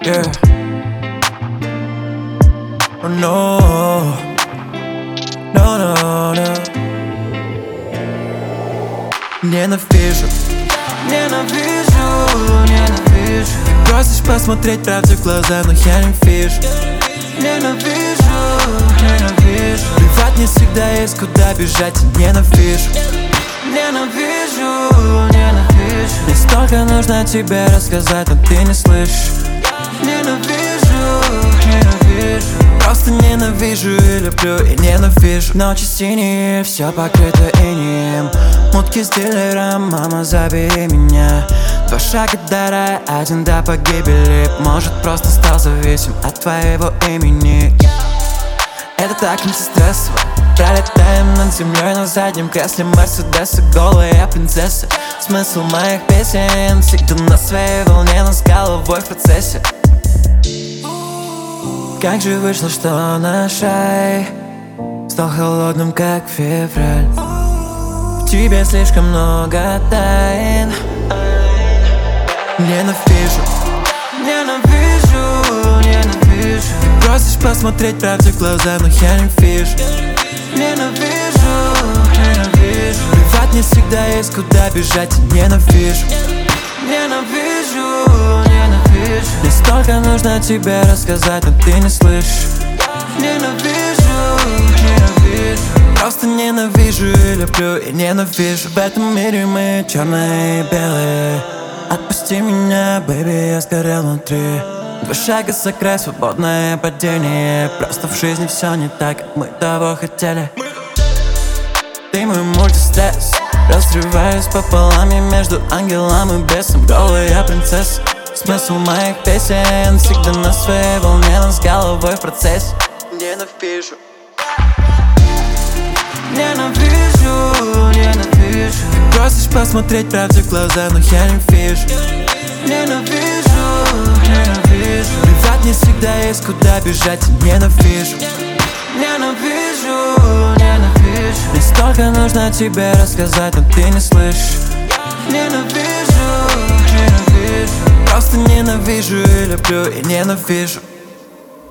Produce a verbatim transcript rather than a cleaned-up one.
Yeah. Oh no, no, no, no. Ненавижу, ненавижу, ненавижу. Просишь посмотреть правде в глаза, но я не вижу. Ненавижу, ненавижу. Плевать, не всегда есть куда бежать. Ненавижу, ненавижу, ненавижу. Мне столько нужно тебе рассказать, но ты не слышишь. Ненавижу, ненавижу. Просто ненавижу и люблю, и ненавижу. Ночи синие, все покрыто инеем. Мутки с дилером, мама, забери меня. Два шага до рая, один до погибели. Может, просто стал зависим от твоего имени. Это так антистрессово. Пролетаем над землей на заднем кресле Мерседеса. Голая принцесса. Смысл моих песен всегда на своей волне, но с головой в процессе. Как же вышло, что наш рай стал холодным, как февраль. В тебе слишком много тайн. Ненавижу, ненавижу, ненавижу. Просишь посмотреть правде в глаза, но я не вижу. Ненавижу, ненавижу. Плевать, не всегда есть куда бежать. Ненавижу, ненавижу, ненавижу. Мне столько нужно тебе рассказать, но ты не слышишь. Ненавижу, ненавижу. Просто ненавижу и люблю, и ненавижу. В этом мире мы черные и белые. Отпусти меня, бэйби, я сгорел внутри. Два шага за край, свободное падение. Просто в жизни все не так, как мы того хотели. Ты мой мультистресс. Разрываюсь пополам, я между ангелом и бесом. Голая принцесса. Смысл моих песен всегда на своей волне, но с головой в процессе. Ненавижу, ненавижу, ненавижу. Просишь посмотреть правде в глаза, но я не вижу. Ненавижу, ненавижу. Плевать, не всегда есть куда бежать. Ненавижу, ненавижу, ненавижу. Мне столько нужно тебе рассказать, но ты не слышишь. Ненавижу, ненавижу. Просто ненавижу и люблю, и ненавижу.